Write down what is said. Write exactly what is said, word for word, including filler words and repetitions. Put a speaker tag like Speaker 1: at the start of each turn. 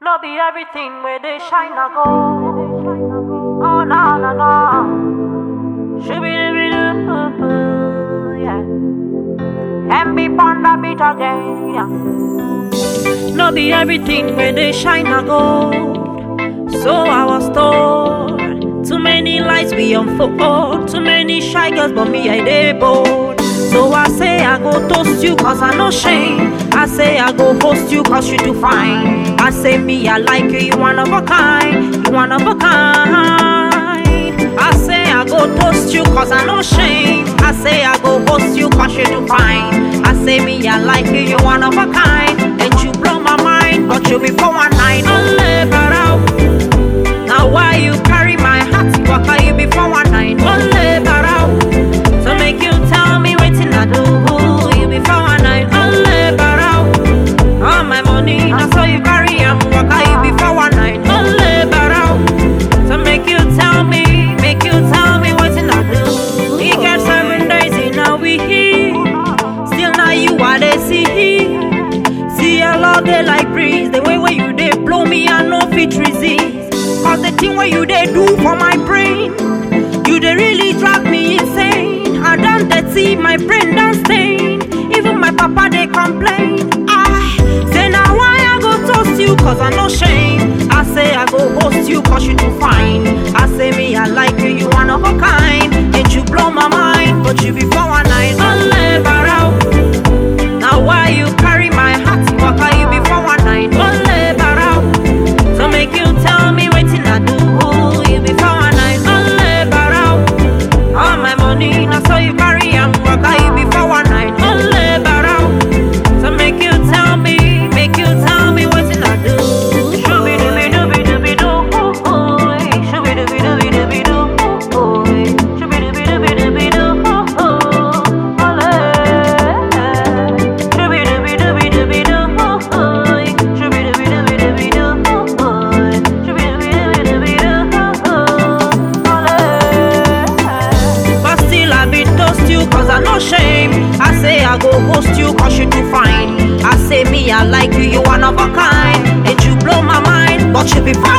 Speaker 1: No be everything where they shine a go. Oh no no no. Shoo-be-doo-be-doo, yeah. And be on the beat again, yeah. No be everything where they shine a gold. So I was told. Too many lights we unfold. Too many shy girls, but me I dey bold. So I say I go toast you cause I no shame. I say I go host you cause you do fine. I say me I like you, you one of a kind. You one of a kind. I say I go toast you cause I no shame. I say I go host you cause you do fine. I say me I like you, you one of a kind. And you blow my mind, but you be for one night. Only but out. Now why you carry my heart? What can you be for one night? Only but out. So make you tell me waiting I do. You be for one night. Only but out. All my money, now so you carry am. What can you be for one night? Only but out. So make you tell me, make you tell me waiting I do. We get seven days in now we here. Still now you are they see. See a lot they like breeze. The way where you they blow me I no fit resist. Cause the thing where you they do for my brain, you they really drive me insane. I done that see my brain done stain. Even my papa they complain. I say now why I go toast you cause I no shame. I say I go host you cause you do fine. I say me I like you, you one of a kind. And you blow my mind, but you be for one night. Only but out. Now why you carry my heart? What can you be for one night? Only but out. So make you tell me waiting I do. You be for one night. Only but out. All my money, now so you carry am. What can you be for one night? Only but out. So make you tell me, make you tell me waiting I do. Shoo-be-doo-be-doo-be-doo-be-doo. Shoo-be-doo-be-doo-be-doo-be-doo. Shoo-be-doo-be-doo-be-doo-be-doo. Cause I no shame. I say I go host you cause you do fine. I say me I like you, you one of a kind. And you blow my mind, but you be fine.